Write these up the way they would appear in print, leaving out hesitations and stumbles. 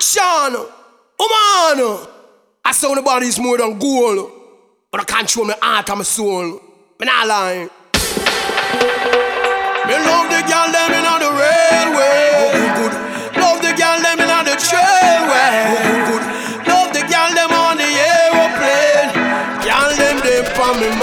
Action! Oh man! I saw the body is more than gold, but I can't show my heart and my soul. Me not lying. Me love the girl them in on the railway. Love the girl them in on the trailway. Love the girl them on the aeroplane. Girl them for me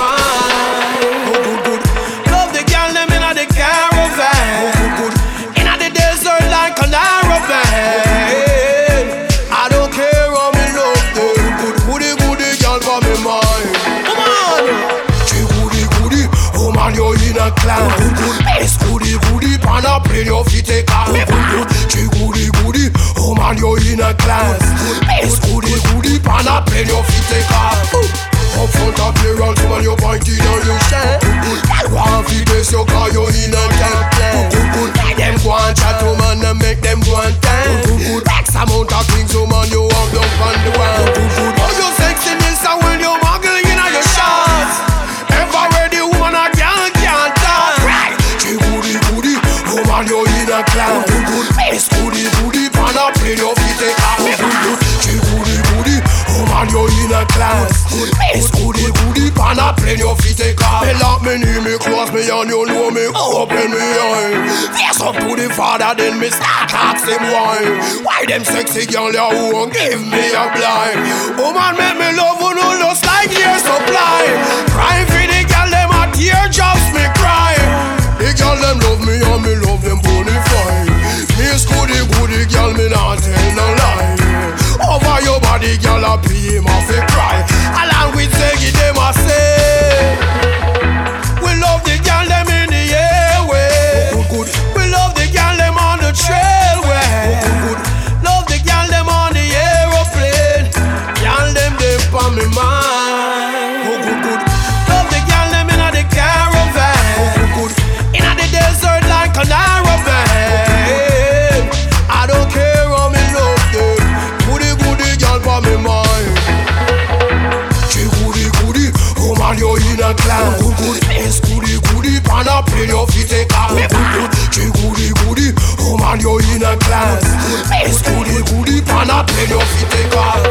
mind. Love the girl them in on the caravan. In on the desert like an Aravan. I don't care how me love them. Goody goody girl for me mind. Come on. Goody, oh man you in a clan. It's goody, pan a plane your feet take off. Goody, oh man you in a class. It's goody, pan a plane your feet take off. Up front of your all come on you pointing on your shine. One feet this you call you in a temple. Make them go and chat to man and make them go and dance. X amount of things so man you have done on the world. Oh you sexiness and when you muggle in your shots. Ever ready woman a girl can't talk. Goody, oh man you in a class. It's goody, pan a plane your feet take off. Goody, oh man you in a class. It's goody, pan a plane your feet take off. Me lock me knee, me close me and you know me open me eye. Face up to the father then me start ask him why. Why them sexy girl ya who won't give me a blind. Oh man make me love who no lust like year supply. Crying for the girl them a teardrops me cry. The girl them love me and me love them bonafide. Me is goody girl me not tell no lie. Over your body girl I play him off a cry. Along with Ziggy them a say we love the girl them in the airway. We love the girl them on the trailway. Love the girl them on the aeroplane. Girl them for me mind. Love the girl them in the caravan. In the desert like an Aravan. I don't care how me love them. Goody girl for me mind. Goody, oh man you in a clan. It's goody, pan a plane your feet take off. Goody, oh man you in a clan. It's goody, pan a plane your feet take off.